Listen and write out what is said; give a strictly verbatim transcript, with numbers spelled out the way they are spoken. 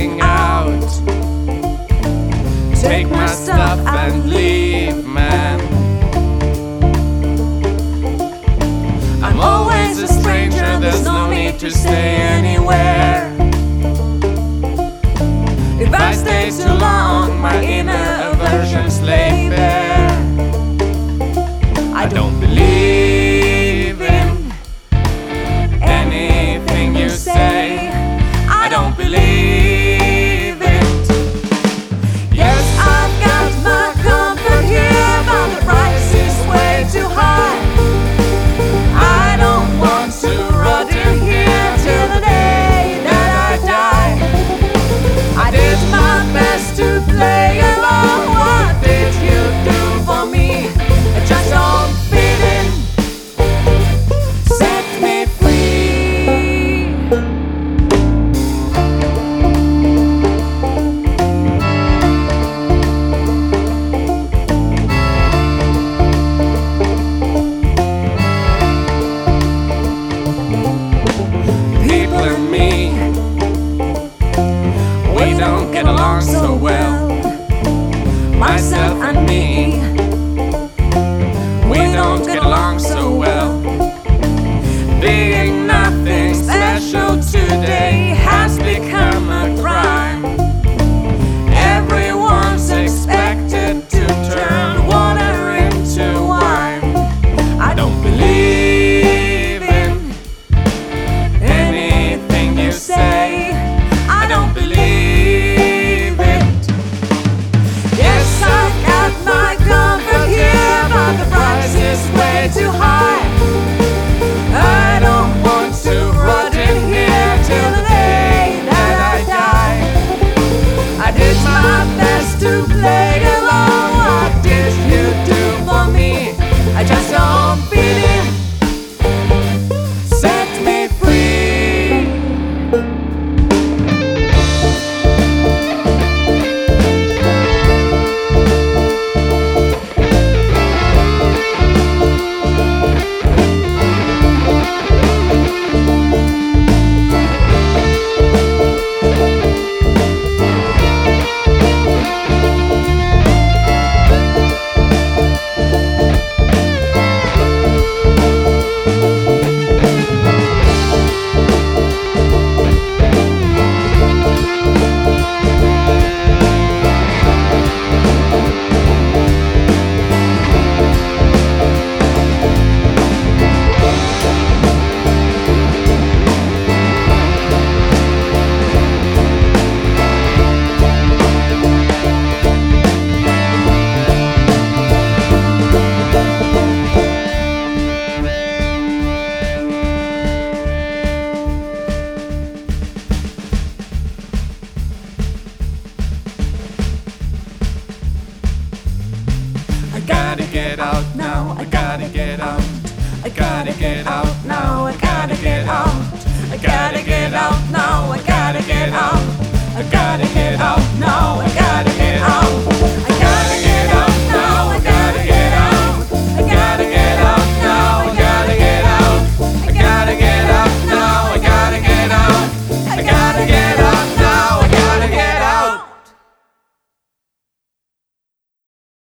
getting out. Take my stuff and leave, man. I'm always a stranger, there's no need to stay anywhere. If I stay too long, my inner aversions lay bare. I don't believe in anything you say. I don't believe it. Yes, I've got my comfort here, but the price is way too high. I don't want to rot in here till the day that I die. I did my best to play along. What did you do for me? I just don't fit in. Set me free. People and me, we don't get along so well. Myself and me, we don't get along so well. Being nothing special today has become a crime. Everyone's expected to turn water into wine. I don't believe in anything you say. I don't believe it. Yes, I've got my comfort here, but the price is way too high. I don't want to rot in here till the day that I die. I did my best to play along. What did you do for me? I just don't fit in. Set me free. I gotta get out now, I gotta get out. I gotta get out now, I gotta get out. I gotta get out now, I gotta get out. I gotta get